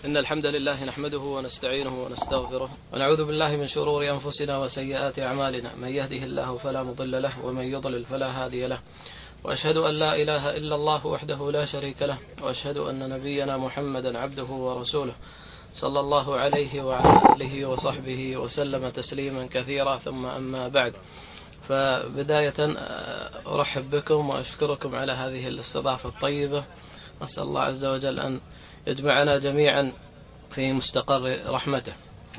إن الحمد لله نحمده ونستعينه ونستغفره ونعوذ بالله من شرور أنفسنا وسيئات أعمالنا، من يهده الله فلا مضل له ومن يضلل فلا هادي له، وأشهد أن لا إله إلا الله وحده لا شريك له، وأشهد أن نبينا محمدا عبده ورسوله صلى الله عليه وعلى آله وصحبه وسلم تسليما كثيرا، ثم أما بعد. فبداية أرحب بكم وأشكركم على هذه الاستضافة الطيبة. أسأل الله عز وجل أن يجمعنا جميعا في مستقر رحمته.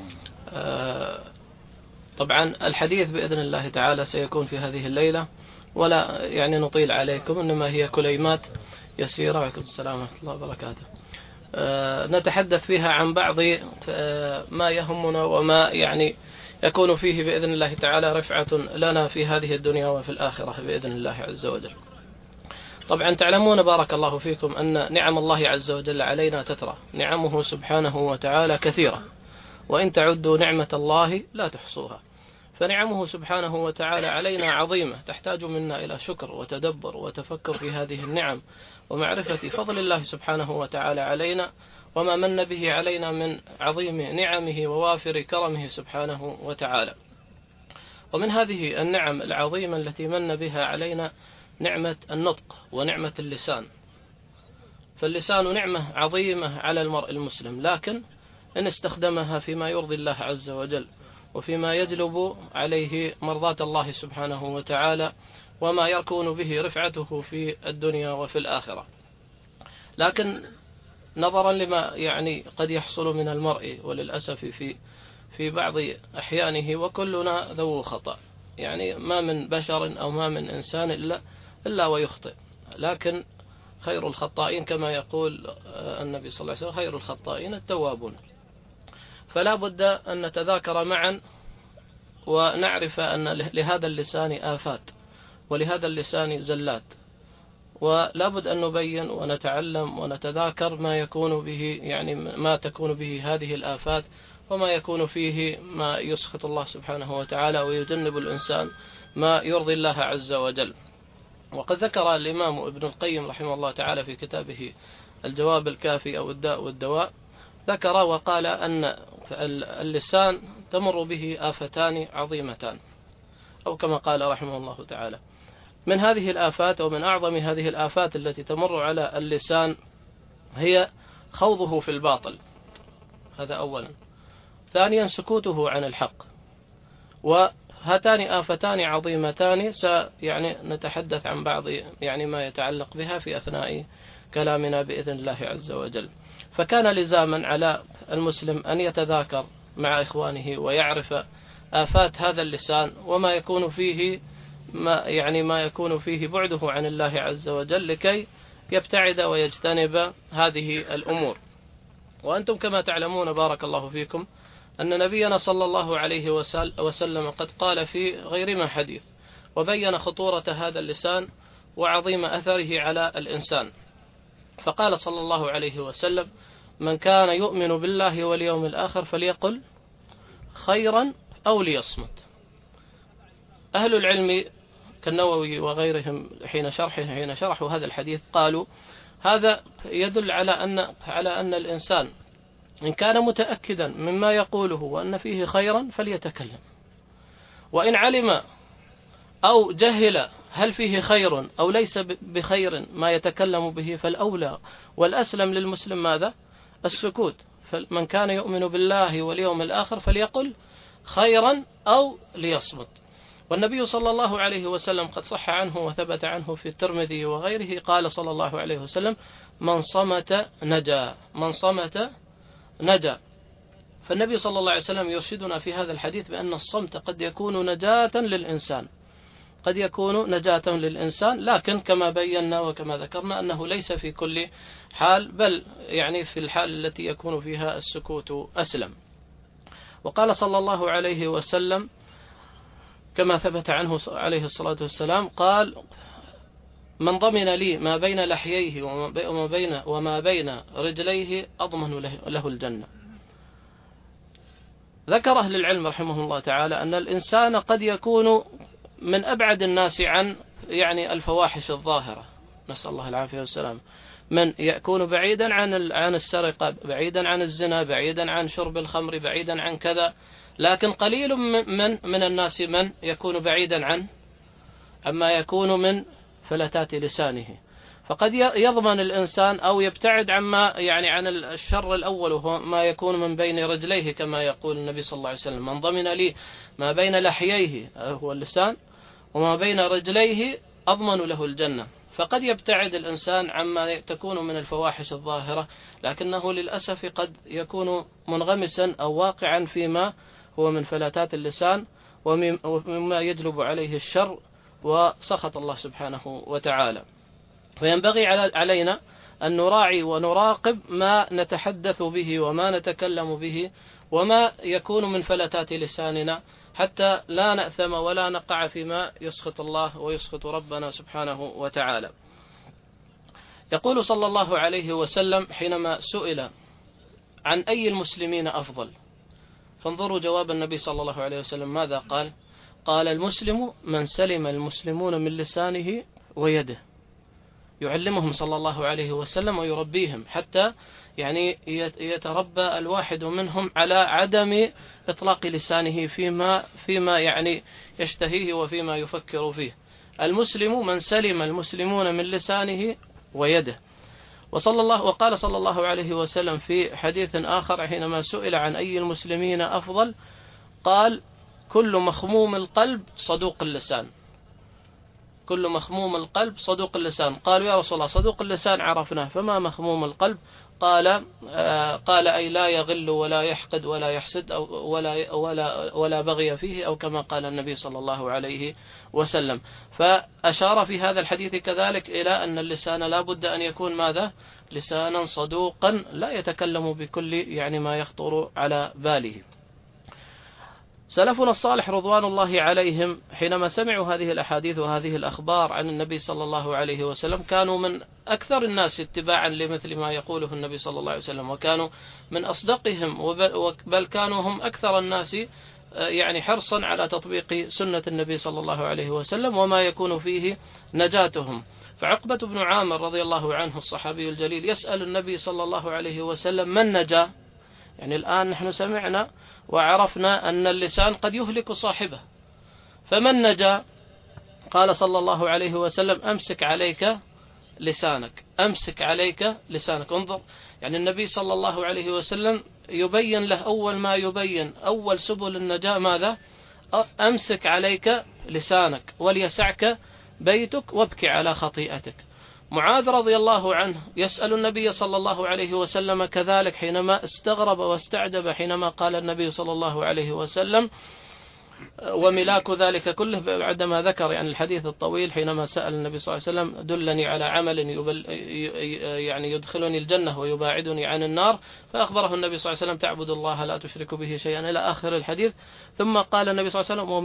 طبعا الحديث بإذن الله تعالى سيكون في هذه الليلة، ولا يعني نطيل عليكم، إنما هي كليمات يسيرة. وعليكم السلام ورحمة الله وبركاته. نتحدث فيها عن بعض ما يهمنا وما يعني يكون فيه بإذن الله تعالى رفعة لنا في هذه الدنيا وفي الآخرة بإذن الله عز وجل. طبعا تعلمون بارك الله فيكم أن نعم الله عز وجل علينا تترى، نعمه سبحانه وتعالى كثيرة، وإن تعدوا نعمة الله لا تحصوها. فنعمه سبحانه وتعالى علينا عظيمة، تحتاج منا إلى شكر وتدبر وتفكر في هذه النعم، ومعرفة فضل الله سبحانه وتعالى علينا، وما من به علينا من عظيم نعمه ووافر كرمه سبحانه وتعالى. ومن هذه النعم العظيمة التي من بها علينا نعمة النطق ونعمة اللسان. فاللسان نعمة عظيمة على المرء المسلم، لكن إن استخدمها فيما يرضي الله عز وجل وفيما يجلب عليه مرضاة الله سبحانه وتعالى، وما يكون به رفعته في الدنيا وفي الآخرة. لكن نظرا لما يعني قد يحصل من المرء وللأسف في بعض أحيانه، وكلنا ذو خطأ، يعني ما من بشر أو ما من إنسان إلا ويخطئ، لكن خير الخطائين كما يقول النبي صلى الله عليه وسلم خير الخطائين التوابون. فلا بد أن نتذاكر معا ونعرف أن لهذا اللسان آفات ولهذا اللسان زلات، ولا بد أن نبين ونتعلم ونتذاكر ما يكون به، يعني ما تكون به هذه الآفات، وما يكون فيه ما يسخط الله سبحانه وتعالى ويجنب الإنسان ما يرضي الله عز وجل. وقد ذكر الإمام ابن القيم رحمه الله تعالى في كتابه الجواب الكافي أو الداء والدواء، ذكر وقال أن اللسان تمر به آفتان عظيمتان، أو كما قال رحمه الله تعالى. من هذه الآفات ومن أعظم هذه الآفات التي تمر على اللسان هي خوضه في الباطل، هذا أولا. ثانيا سكوته عن الحق. وهاتان آفتان عظيمتان يعني نتحدث عن بعض يعني ما يتعلق بها في أثناء كلامنا بإذن الله عز وجل. فكان لزاما على المسلم أن يتذاكر مع إخوانه ويعرف آفات هذا اللسان، وما يكون فيه ما يكون فيه بعده عن الله عز وجل، لكي يبتعد ويجتنب هذه الأمور. وأنتم كما تعلمون بارك الله فيكم أن نبينا صلى الله عليه وسلم قد قال في غير ما حديث، وبين خطورة هذا اللسان وعظيم أثره على الإنسان. فقال صلى الله عليه وسلم: من كان يؤمن بالله واليوم الآخر فليقل خيرا أو ليصمت. أهل العلم كالنووي وغيرهم حين شرحوا هذا الحديث قالوا هذا يدل على أن الإنسان إن كان متأكدا مما يقوله وأن فيه خيرا فليتكلم، وإن علم أو جهل هل فيه خير أو ليس بخير ما يتكلم به، فالأولى والأسلم للمسلم ماذا؟ السكوت. فمن كان يؤمن بالله واليوم الآخر فليقل خيرا أو ليصمت. والنبي صلى الله عليه وسلم قد صح عنه وثبت عنه في الترمذي وغيره، قال صلى الله عليه وسلم: من صمت نجا، من صمت نجا. فالنبي صلى الله عليه وسلم يرشدنا في هذا الحديث بأن الصمت قد يكون نجاة للإنسان، قد يكون نجاة للإنسان، لكن كما بينا وكما ذكرنا أنه ليس في كل حال، بل يعني في الحال التي يكون فيها السكوت أسلم. وقال صلى الله عليه وسلم كما ثبت عنه عليه الصلاة والسلام، قال: من ضمن لي ما بين لحييه وما بين رجليه أضمن له الجنة. ذكر أهل العلم رحمه الله تعالى أن الإنسان قد يكون من أبعد الناس عن يعني الفواحش الظاهرة، نسأل الله العافية والسلام، من يكون بعيدا عن السرقة، بعيدا عن الزنا، بعيدا عن شرب الخمر، بعيدا عن كذا، لكن قليل من الناس من يكون بعيدا عما يكون من فلتات لسانه. فقد يضمن الإنسان أو يبتعد عما يعني عن الشر الأول، وهو ما يكون من بين رجليه، كما يقول النبي صلى الله عليه وسلم: من ضمن لي ما بين لحييه هو اللسان وما بين رجليه أضمن له الجنة. فقد يبتعد الإنسان عما تكون من الفواحش الظاهرة، لكنه للأسف قد يكون منغمسا أو واقعا فيما هو من فلاتات اللسان ومما يجلب عليه الشر وسخط الله سبحانه وتعالى. فينبغي علينا أن نراعي ونراقب ما نتحدث به وما نتكلم به وما يكون من فلتات لساننا، حتى لا نأثم ولا نقع فيما يسخط الله ويسخط ربنا سبحانه وتعالى. يقول صلى الله عليه وسلم حينما سئل عن أي المسلمين أفضل، فانظروا جواب النبي صلى الله عليه وسلم ماذا قال؟ قال: المسلم من سلم المسلمون من لسانه ويده. يعلمهم صلى الله عليه وسلم ويربيهم حتى يعني يتربى الواحد منهم على عدم إطلاق لسانه فيما يعني يشتهيه وفيما يفكر فيه. المسلم من سلم المسلمون من لسانه ويده. وقال صلى الله عليه وسلم في حديث آخر حينما سئل عن أي المسلمين أفضل قال: كل مخموم القلب صدوق اللسان. كل مخموم القلب صدوق اللسان. قالوا: يا رسول الله، صدوق اللسان عرفناه، فما مخموم القلب؟ قال: أي لا يغل ولا يحقد ولا يحسد ولا بغي فيه، أو كما قال النبي صلى الله عليه وسلم. فأشار في هذا الحديث كذلك إلى أن اللسان لا بد أن يكون ماذا؟ لسانا صدوقا لا يتكلم بكل يعني ما يخطر على باله. سلفنا الصالح رضوان الله عليهم حينما سمعوا هذه الأحاديث وهذه الأخبار عن النبي صلى الله عليه وسلم كانوا من أكثر الناس اتباعا لمثل ما يقوله النبي صلى الله عليه وسلم، وكانوا من أصدقهم، بل كانوا هم أكثر الناس يعني حرصا على تطبيق سنة النبي صلى الله عليه وسلم وما يكون فيه نجاتهم. فعقبة بن عامر رضي الله عنه الصحابي الجليل يسأل النبي صلى الله عليه وسلم: من نجا؟ يعني الآن نحن سمعنا وعرفنا أن اللسان قد يهلك صاحبه، فمن نجا؟ قال صلى الله عليه وسلم: أمسك عليك لسانك، أمسك عليك لسانك. انظر، يعني النبي صلى الله عليه وسلم يبين له أول ما يبين أول سبل النجاة ماذا؟ أمسك عليك لسانك وليسعك بيتك وابكي على خطيئتك. معاذ رضي الله عنه يسأل النبي صلى الله عليه وسلم كذلك حينما استغرب واستعجب حينما قال النبي صلى الله عليه وسلم: وملاك ذلك كله، بعدما ذكر يعني الحديث الطويل حينما سأل النبي صلى الله عليه وسلم: دلني على عمل يعني يدخلني الجنة ويباعدني عن النار، فأخبره النبي صلى الله عليه وسلم: تعبد الله لا تشرك به شيئا إلى آخر الحديث. ثم قال النبي صلى الله عليه وسلم: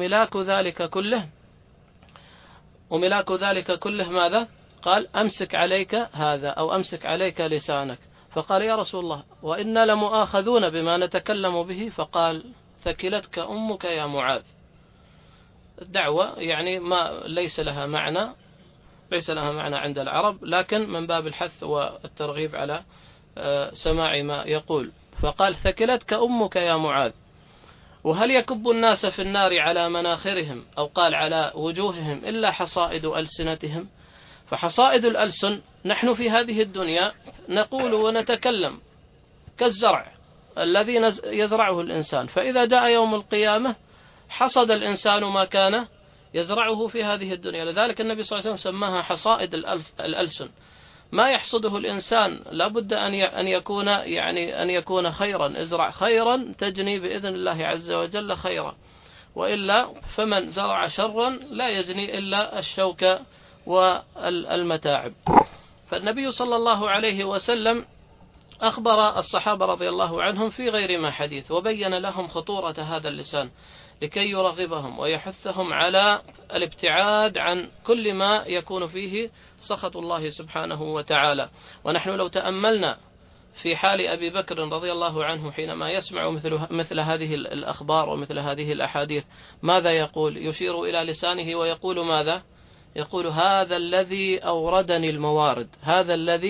وملاك ذلك كله ماذا؟ قال: أمسك عليك هذا، أو أمسك عليك لسانك. فقال: يا رسول الله، وإنا لمؤاخذون بما نتكلم به. فقال: ثكلتك أمك يا معاذ. الدعوة يعني ليس لها معنى عند العرب، لكن من باب الحث والترغيب على سماع ما يقول. فقال: ثكلتك أمك يا معاذ. وهل يكب الناس في النار على مناخرهم، أو قال على وجوههم، إلا حصائد ألسنتهم؟ فحصائد الألسن، نحن في هذه الدنيا نقول ونتكلم كالزرع الذي يزرعه الإنسان، فإذا جاء يوم القيامة حصد الإنسان ما كان يزرعه في هذه الدنيا. لذلك النبي صلى الله عليه وسلم سماها حصائد الألسن. ما يحصده الإنسان لابد أن يكون خيرا. ازرع خيرا تجني بإذن الله عز وجل خيرا، وإلا فمن زرع شرا لا يجني إلا الشوك والمتاعب. فالنبي صلى الله عليه وسلم أخبر الصحابة رضي الله عنهم في غير ما حديث، وبين لهم خطورة هذا اللسان لكي يرغبهم ويحثهم على الابتعاد عن كل ما يكون فيه سخط الله سبحانه وتعالى. ونحن لو تأملنا في حال أبي بكر رضي الله عنه حينما يسمع مثل هذه الأخبار ومثل هذه الأحاديث ماذا يقول؟ يشير إلى لسانه ويقول ماذا؟ يقول: هذا الذي أوردني الموارد، هذا الذي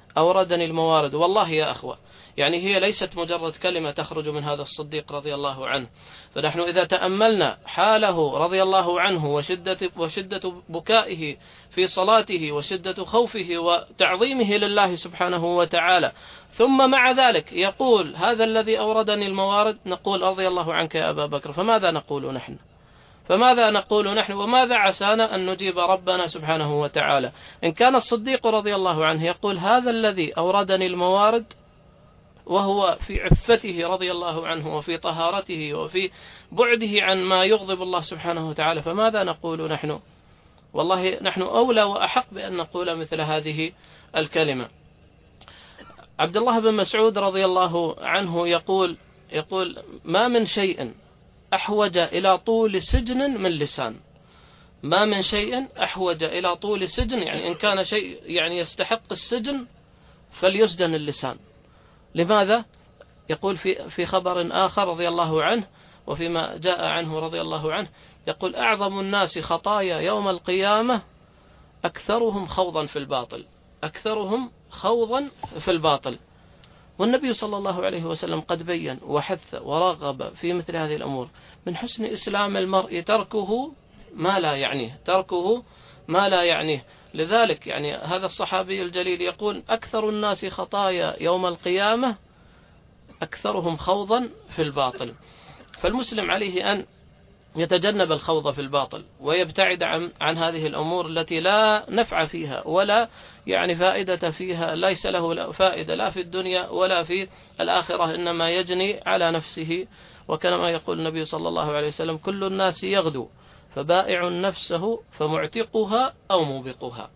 أوردني الموارد. والله يا أخوة، يعني هي ليست مجرد كلمة تخرج من هذا الصديق رضي الله عنه. فنحن إذا تأملنا حاله رضي الله عنه وشدة بكائه في صلاته وشدة خوفه وتعظيمه لله سبحانه وتعالى، ثم مع ذلك يقول هذا الذي أوردني الموارد، نقول رضي الله عنك يا أبا بكر. فماذا نقول نحن؟ فماذا نقول نحن؟ وماذا عسانا أن نجيب ربنا سبحانه وتعالى؟ إن كان الصديق رضي الله عنه يقول هذا الذي أوردني الموارد وهو في عفته رضي الله عنه وفي طهارته وفي بعده عن ما يغضب الله سبحانه وتعالى، فماذا نقول نحن؟ والله نحن أولى وأحق بأن نقول مثل هذه الكلمة. عبد الله بن مسعود رضي الله عنه يقول ما من شيء أحوج إلى طول سجن من لسان. ما من شيء أحوج إلى طول سجن، يعني إن كان شيء يعني يستحق السجن فليسجن اللسان. لماذا؟ يقول في خبر آخر رضي الله عنه وفيما جاء عنه رضي الله عنه، يقول أعظم الناس خطايا يوم القيامة أكثرهم خوضا في الباطل. أكثرهم خوضا في الباطل. والنبي صلى الله عليه وسلم قد بين وحث ورغب في مثل هذه الأمور. من حسن إسلام المرء تركه ما لا يعنيه، تركه ما لا يعنيه. لذلك يعني هذا الصحابي الجليل يقول أكثر الناس خطايا يوم القيامة أكثرهم خوضا في الباطل. فالمسلم عليه أن يتجنب الخوض في الباطل ويبتعد عن هذه الأمور التي لا نفع فيها ولا يعني فائدة فيها، ليس له فائدة لا في الدنيا ولا في الآخرة، إنما يجني على نفسه. وكما يقول النبي صلى الله عليه وسلم كل الناس يغدو فبائع نفسه فمعتقها أو موبقها.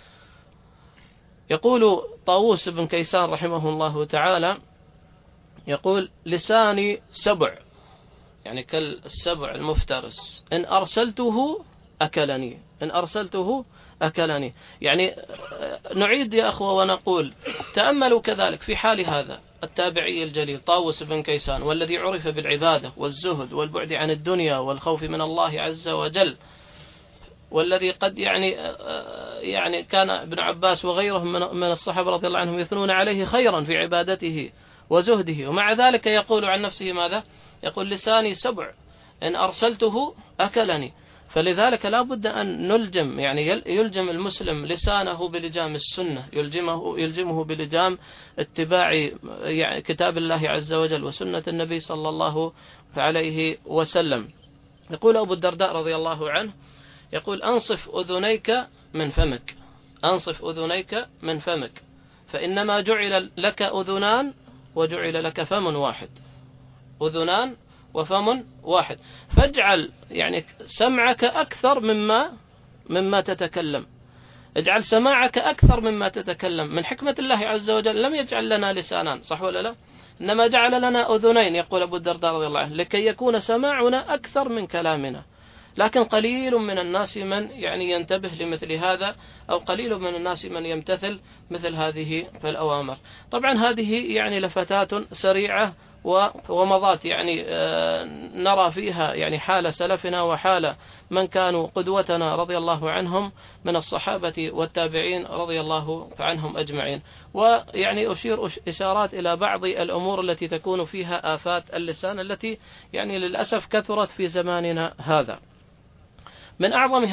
يقول طاووس بن كيسان رحمه الله تعالى يقول لساني سبع، يعني كالسبع المفترس، إن أرسلته أكلني، إن أرسلته أكلني. يعني نعيد يا أخوة ونقول تأملوا كذلك في حال هذا التابعي الجليل طاووس بن كيسان، والذي عرف بالعبادة والزهد والبعد عن الدنيا والخوف من الله عز وجل، والذي قد يعني كان ابن عباس وغيرهم من الصحابة رضي الله عنهم يثنون عليه خيرا في عبادته وزهده، ومع ذلك يقول عن نفسه ماذا؟ يقول لساني سبع إن أرسلته أكلني. فلذلك لا بد أن نلجم، يعني يلجم المسلم لسانه بلجام السنة، يلجمه بلجام اتباع يعني كتاب الله عز وجل وسنة النبي صلى الله عليه وسلم. يقول أبو الدرداء رضي الله عنه يقول أنصف أذنيك من فمك، أنصف أذنيك من فمك، فإنما جعل لك أذنان وجعل لك فم واحد، أذنان وفم واحد. فاجعل يعني سمعك أكثر مما تتكلم، اجعل سماعك أكثر مما تتكلم. من حكمة الله عز وجل لم يجعل لنا لسانان، صح ولا لا؟ إنما جعل لنا أذنين، يقول أبو الدرداء رضي الله عنه، لكي يكون سماعنا أكثر من كلامنا. لكن قليل من الناس من يعني ينتبه لمثل هذا، أو قليل من الناس من يمتثل مثل هذه الأوامر. طبعا هذه يعني لفتات سريعة ومضات يعني نرى فيها يعني حال سلفنا وحال من كانوا قدوتنا رضي الله عنهم من الصحابة والتابعين رضي الله عنهم أجمعين. ويعني أشير إشارات إلى بعض الأمور التي تكون فيها آفات اللسان التي يعني للأسف كثرت في زماننا هذا. من أعظم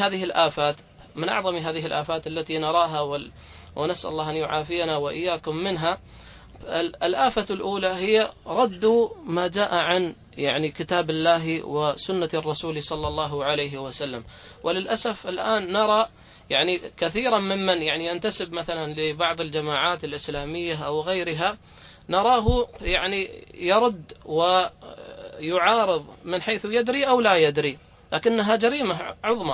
هذه الآفات التي نراها ونسأل الله أن يعافينا وإياكم منها، الآفة الأولى هي رد ما جاء عن يعني كتاب الله وسنة الرسول صلى الله عليه وسلم. وللأسف الآن نرى يعني كثيرا ممن يعني ينتسب مثلا لبعض الجماعات الإسلامية أو غيرها، نراه يعني يرد ويعارض من حيث يدري أو لا يدري، لكنها جريمة عظمى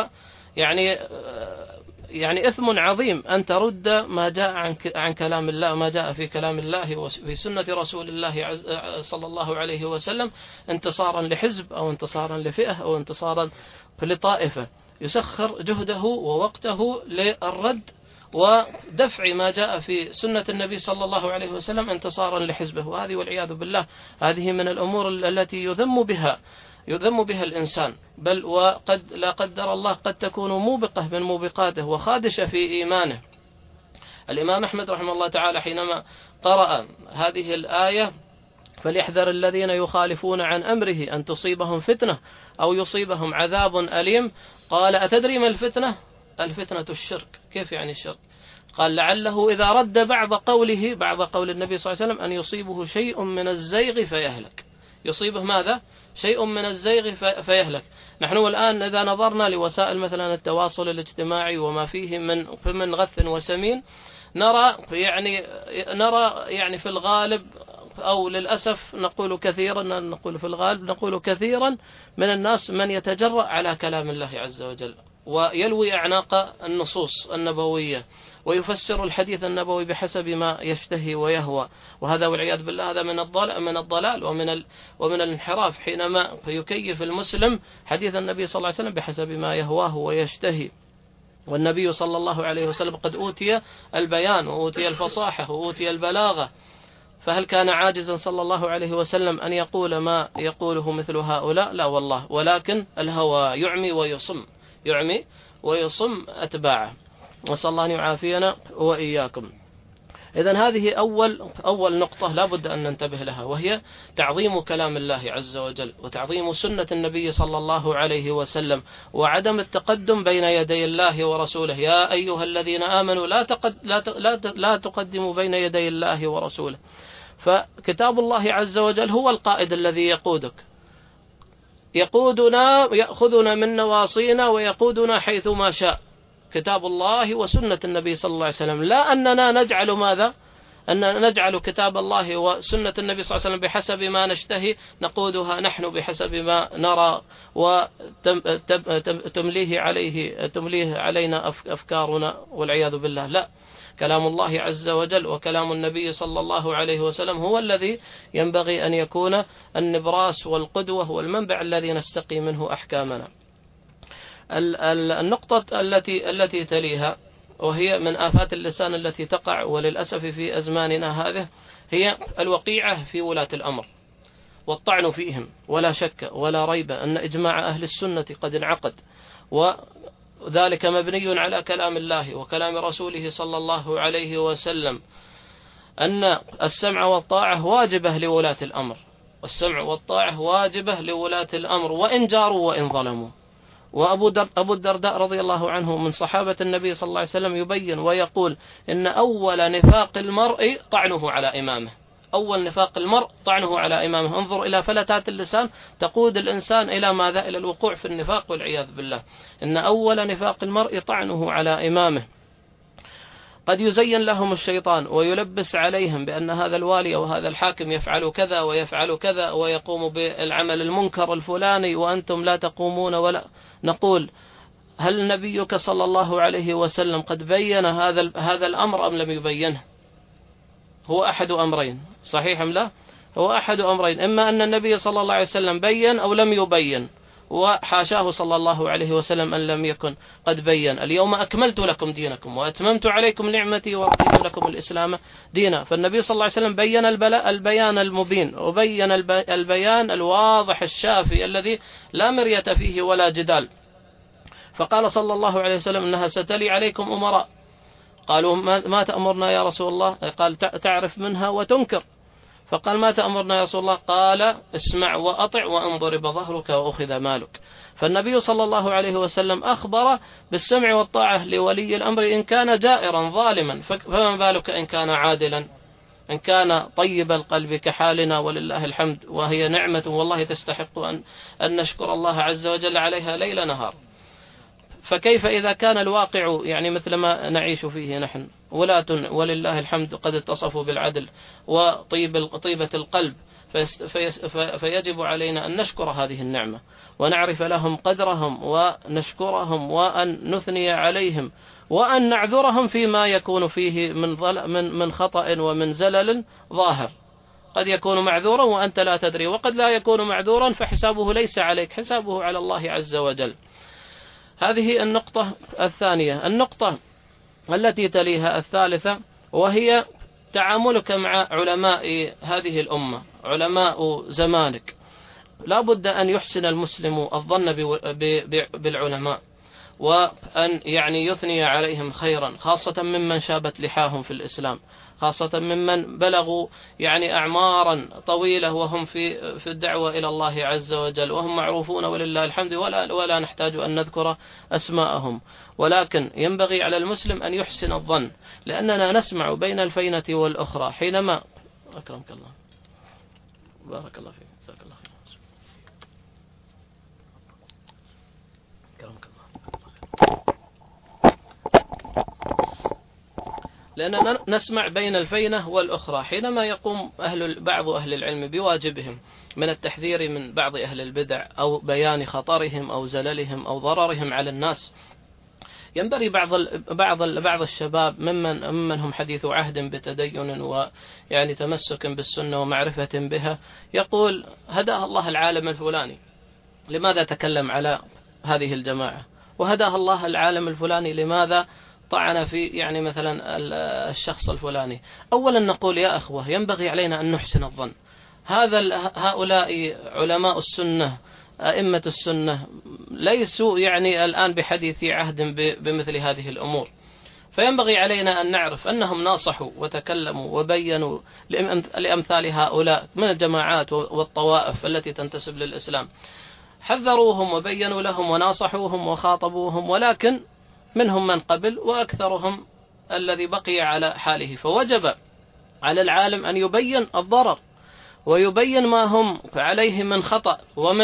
يعني إثم عظيم أن ترد ما جاء عن كلام الله وما جاء في كلام الله وفي سنة رسول الله صلى الله عليه وسلم، انتصارا لحزب أو انتصارا لفئة أو انتصارا لطائفة، يسخر جهده ووقته للرد ودفع ما جاء في سنة النبي صلى الله عليه وسلم انتصارا لحزبه. وهذه والعياذ بالله هذه من الأمور التي يذم بها الإنسان، بل وقد لا قدر الله قد تكون موبقة من موبقاته وخادشة في إيمانه. الإمام أحمد رحمه الله تعالى حينما قرأ هذه الآية فليحذر الذين يخالفون عن أمره أن تصيبهم فتنة أو يصيبهم عذاب أليم، قال أتدري ما الفتنة؟ الفتنة الشرك. كيف يعني الشرك؟ قال لعله إذا رد بعض قول النبي صلى الله عليه وسلم أن يصيبه شيء من الزيغ فيهلك. يصيبه ماذا؟ شيء من الزيغ فيهلك. نحن الآن إذا نظرنا لوسائل مثلا التواصل الاجتماعي وما فيه من غث وسمين، نرى يعني في الغالب أو للأسف نقول في الغالب نقول كثيرا من الناس من يتجرأ على كلام الله عز وجل ويلوي أعناق النصوص النبوية ويفسر الحديث النبوي بحسب ما يشتهي ويهوى، وهذا والعياذ بالله هذا من الضلال ومن الانحراف، حينما يكيف المسلم حديث النبي صلى الله عليه وسلم بحسب ما يهواه ويشتهي. والنبي صلى الله عليه وسلم قد أوتي البيان وأوتي الفصاحة وأوتي البلاغة، فهل كان عاجزا صلى الله عليه وسلم أن يقول ما يقوله مثل هؤلاء؟ لا والله، ولكن الهوى يعمي ويصم أتباعه، وصلى الله أن يعافينا وإياكم. إذن هذه أول نقطة لا بد أن ننتبه لها، وهي تعظيم كلام الله عز وجل وتعظيم سنة النبي صلى الله عليه وسلم وعدم التقدم بين يدي الله ورسوله. يا أيها الذين آمنوا لا تقدموا بين يدي الله ورسوله. فكتاب الله عز وجل هو القائد الذي يقودنا يأخذنا من نواصينا ويقودنا حيث ما شاء، كتاب الله وسنة النبي صلى الله عليه وسلم، لا أننا نجعل ماذا؟ أن نجعل كتاب الله وسنة النبي صلى الله عليه وسلم بحسب ما نشتهي نقودها نحن بحسب ما نرى وتمليه علينا أفكارنا والعياذ بالله. لا، كلام الله عز وجل وكلام النبي صلى الله عليه وسلم هو الذي ينبغي أن يكون النبراس والقدوة والمنبع الذي نستقي منه أحكامنا. النقطة التي تليها، وهي من آفات اللسان التي تقع وللأسف في أزماننا هذه، هي الوقيعة في ولاة الأمر والطعن فيهم. ولا شك ولا ريب أن إجماع أهل السنة قد انعقد، وذلك مبني على كلام الله وكلام رسوله صلى الله عليه وسلم، أن السمع والطاعة واجبة لولاة الأمر، والسمع والطاعة واجبة لولاة الأمر وإن جاروا وإن ظلموا. وأبو الدرداء رضي الله عنه من صحابة النبي صلى الله عليه وسلم يبين ويقول إن أول نفاق المرء طعنه على إمامه. أول نفاق المرء طعنه على إمامه. انظر إلى فلتات اللسان تقود الإنسان إلى ماذا؟ إلى الوقوع في النفاق والعياذ بالله. إن أول نفاق المرء طعنه على إمامه. قد يزين لهم الشيطان ويلبس عليهم بأن هذا الوالي وهذا الحاكم يفعل كذا ويفعل كذا ويقوم بالعمل المنكر الفلاني وأنتم لا تقومون ولا. نقول هل نبيك صلى الله عليه وسلم قد بين هذا الأمر أم لم يبينه؟ هو أحد أمرين، صحيح أم لا؟ هو أحد أمرين، إما أن النبي صلى الله عليه وسلم بين أو لم يبين، وحاشاه صلى الله عليه وسلم أن لم يكن قد بين. اليوم أكملت لكم دينكم وأتممت عليكم نعمتي ورضيت لكم الإسلام دينا. فالنبي صلى الله عليه وسلم بين البيان المبين، وبين البيان الواضح الشافي الذي لا مرية فيه ولا جدال. فقال صلى الله عليه وسلم إنها ستلي عليكم أمراء. قالوا ما تأمرنا يا رسول الله؟ قال تعرف منها وتنكر. فقال ما تأمرنا يا رسول الله؟ قال اسمع وأطع وأن ضرب ظهرك وأخذ مالك. فالنبي صلى الله عليه وسلم أخبر بالسمع والطاعة لولي الأمر إن كان جائرا ظالما، فما بالك إن كان عادلا، إن كان طيب القلب كحالنا ولله الحمد، وهي نعمة والله تستحق أن نشكر الله عز وجل عليها ليل نهار. فكيف إذا كان الواقع يعني مثل ما نعيش فيه نحن، ولاة ولله الحمد قد اتصفوا بالعدل وطيبة القلب، فيجب علينا أن نشكر هذه النعمة ونعرف لهم قدرهم ونشكرهم وأن نثني عليهم وأن نعذرهم فيما يكون فيه من خطأ ومن زلل ظاهر. قد يكون معذورا وأنت لا تدري، وقد لا يكون معذورا فحسابه ليس عليك، حسابه على الله عز وجل. هذه النقطة الثانية. النقطة التي تليها الثالثة، وهي تعاملك مع علماء هذه الأمة، علماء زمانك. لا بد أن يحسن المسلم الظن بالعلماء، وأن يعني يثني عليهم خيرا، خاصة ممن شابت لحاهم في الإسلام، خاصة ممن بلغوا يعني أعمارا طويلة وهم في الدعوة إلى الله عز وجل، وهم معروفون ولله الحمد، ولا نحتاج أن نذكر أسماءهم. ولكن ينبغي على المسلم أن يحسن الظن، لأننا نسمع بين الفينة والأخرى حينما أكرمك الله بارك الله فيك جزاك الله خير أكرمك الله، لأننا نسمع بين الفينة والأخرى حينما يقوم بعض أهل العلم بواجبهم من التحذير من بعض أهل البدع أو بيان خطرهم أو زللهم أو ضررهم على الناس. ينبغي بعض الشباب ممن هم حديث عهد بتدين ويعني تمسك بالسنة ومعرفة بها، يقول هداه الله العالم الفلاني، لماذا تكلم على هذه الجماعة؟ وهداه الله العالم الفلاني، لماذا طعن في يعني مثلا الشخص الفلاني؟ أولا نقول يا أخوة ينبغي علينا أن نحسن الظن. هؤلاء علماء السنة أئمة السنة ليسوا يعني الآن بحديث عهد بمثل هذه الأمور، فينبغي علينا أن نعرف أنهم ناصحوا وتكلموا وبينوا لأمثال هؤلاء من الجماعات والطوائف التي تنتسب للإسلام، حذروهم وبينوا لهم وناصحوهم وخاطبوهم، ولكن منهم من قبل وأكثرهم الذي بقي على حاله. فوجب على العالم أن يبين الضرر ويبين ما هم عليه من خطأ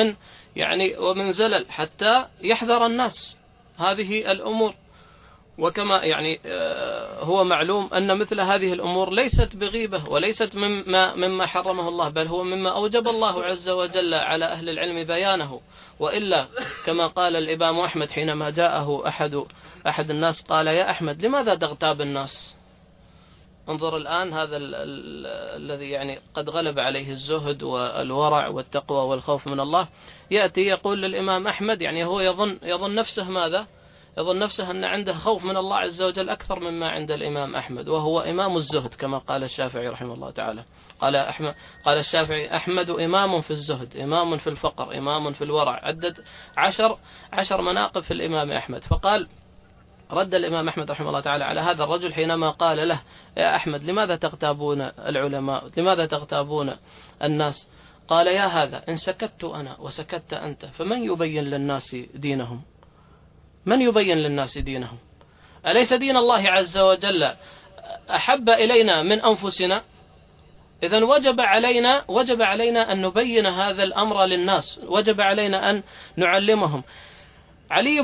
ومن زلل حتى يحذر الناس هذه الأمور. وكما يعني هو معلوم أن مثل هذه الأمور ليست بغيبة وليست مما حرمه الله، بل هو مما أوجب الله عز وجل على أهل العلم بيانه. وإلا كما قال الإمام أحمد حينما جاءه أحد الناس قال يا أحمد لماذا تغتاب الناس؟ انظر الآن هذا الذي يعني قد غلب عليه الزهد والورع والتقوى والخوف من الله، يأتي يقول للإمام أحمد، يعني هو يظن نفسه ماذا؟ يظن نفسه أن عنده خوف من الله عز وجل أكثر مما عند الإمام أحمد، وهو إمام الزهد كما قال الشافعي رحمه الله تعالى. قال الشافعي أحمد إمام في الزهد، إمام في الفقر، إمام في الورع، عدد 10 مناقب في الإمام أحمد. فقال رد الإمام أحمد رحمه الله تعالى على هذا الرجل حينما قال له يا أحمد لماذا تغتابون العلماء، لماذا تغتابون الناس؟ قال يا هذا إن سكت أنا وسكت أنت فمن يبين للناس دينهم؟ من يبين للناس دينهم؟ أليس دين الله عز وجل أحب إلينا من أنفسنا؟ إذن وجب علينا أن نبين هذا الأمر للناس، وجب علينا أن نعلمهم. علي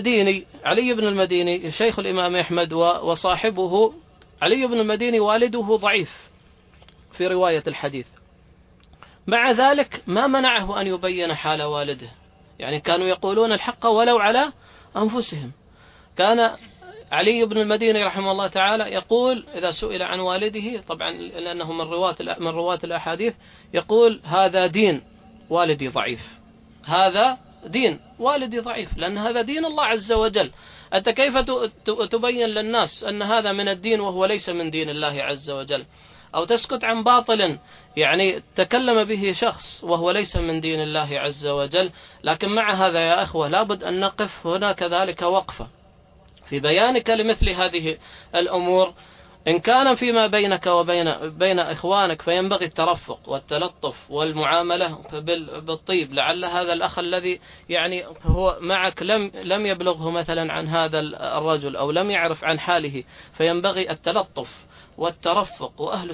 بن المديني شيخ الإمام أحمد وصاحبه، علي بن المديني والده ضعيف في رواية الحديث، مع ذلك ما منعه أن يبين حال والده، يعني كانوا يقولون الحق ولو على أنفسهم. كان علي بن المديني رحمه الله تعالى يقول إذا سئل عن والده، طبعا لأنه من رواة الأحاديث، يقول هذا دين والدي ضعيف، هذا دين والدي ضعيف، لأن هذا دين الله عز وجل. أنت كيف تبين للناس أن هذا من الدين وهو ليس من دين الله عز وجل؟ أو تسكت عن باطل يعني تكلم به شخص وهو ليس من دين الله عز وجل. لكن مع هذا يا أخوة لابد أن نقف هنا كذلك وقفة في بيانك لمثل هذه الأمور. إن كان فيما بينك وبين إخوانك فينبغي الترفق والتلطف والمعاملة بالطيب. لعل هذا الأخ الذي يعني هو معك لم يبلغه مثلا عن هذا الرجل أو لم يعرف عن حاله، فينبغي التلطف والترفق. وأهل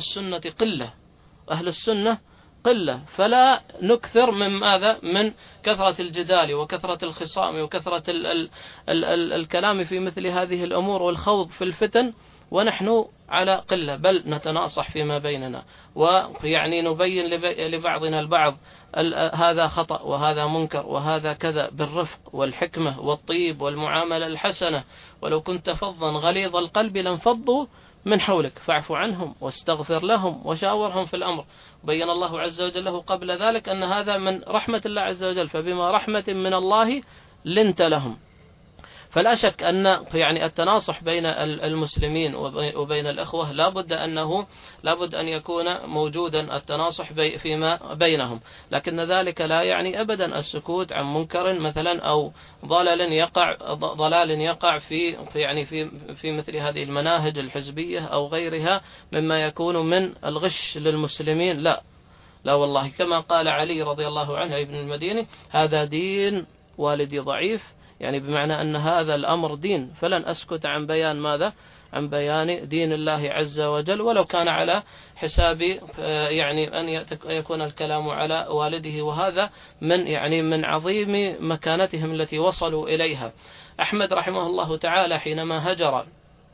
السنة قلة، فلا نكثر من كثرة الجدال وكثرة الخصام وكثرة الكلام في مثل هذه الأمور والخوض في الفتن ونحن على قلة، بل نتناصح فيما بيننا ويعني نبين لبعضنا البعض هذا خطأ وهذا منكر وهذا كذا بالرفق والحكمة والطيب والمعاملة الحسنة. ولو كنت فظا غليظ القلب لانفضوا من حولك فاعف عنهم واستغفر لهم وشاورهم في الأمر. بين الله عز وجل له قبل ذلك أن هذا من رحمة الله عز وجل، فبما رحمة من الله لنت لهم. فلا شك أن يعني التناصح بين المسلمين وبين الأخوة لابد أن يكون موجودا التناصح فيما بينهم، لكن ذلك لا يعني أبدا السكوت عن منكر مثلا أو ضلال يقع في مثل هذه المناهج الحزبية أو غيرها مما يكون من الغش للمسلمين. لا والله، كما قال علي رضي الله عنه ابن المديني: هذا دين والدي ضعيف، يعني بمعنى أن هذا الأمر دين، فلن أسكت عن بيان ماذا؟ عن بيان دين الله عز وجل، ولو كان على حساب يعني أن يكون الكلام على والده، وهذا من عظيم مكانتهم التي وصلوا إليها. أحمد رحمه الله تعالى حينما هجر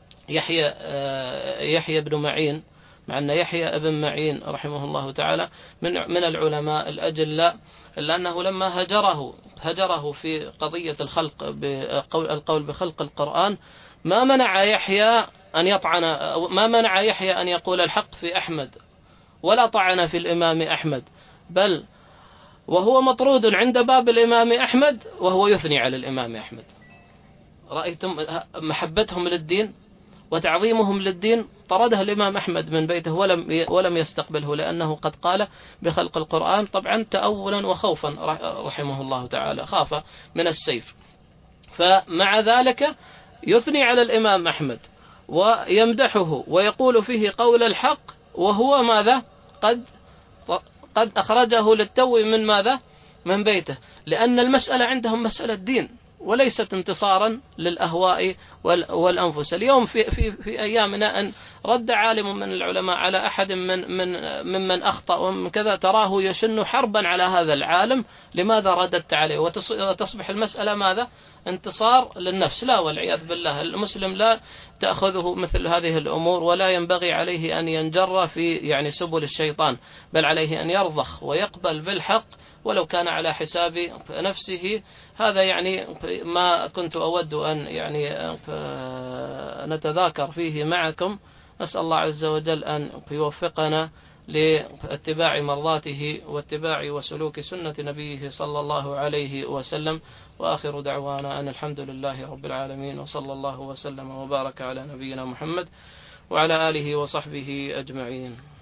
يحيى بن معين، مع أن يحيى ابن معين رحمه الله تعالى من العلماء الأجلاء، إلا أنه لما هجره في قضية القول بخلق القرآن ما منع يحيى أن يقول الحق في أحمد، ولا طعن في الإمام أحمد، بل وهو مطرود عند باب الإمام أحمد وهو يثني على الإمام أحمد. رأيتم محبتهم للدين وتعظيمهم للدين؟ طرده الإمام أحمد من بيته ولم يستقبله، لأنه قد قال بخلق القرآن، طبعا تأولا وخوفا رحمه الله تعالى، خاف من السيف. فمع ذلك يثني على الإمام أحمد ويمدحه ويقول فيه قول الحق، وهو ماذا؟ قد أخرجه للتو من ماذا؟ من بيته، لأن المسألة عندهم مسألة دين وليست انتصارا للأهواء والأنفس. اليوم في أيامنا أن رد عالم من العلماء على أحد ممن أخطأ ومن كذا، تراه يشن حربا على هذا العالم، لماذا رددت عليه؟ وتصبح المسألة ماذا؟ انتصار للنفس. لا والعياذ بالله، المسلم لا تأخذه مثل هذه الأمور، ولا ينبغي عليه أن ينجر في سبل الشيطان، بل عليه أن يرضخ ويقبل بالحق ولو كان على حساب نفسه. هذا ما كنت أود أن نتذاكر فيه معكم. نسأل الله عز وجل أن يوفقنا لاتباع مرضاته واتباع وسلوك سنة نبيه صلى الله عليه وسلم. وآخر دعوانا أن الحمد لله رب العالمين، وصلى الله وسلم وبارك على نبينا محمد وعلى آله وصحبه أجمعين.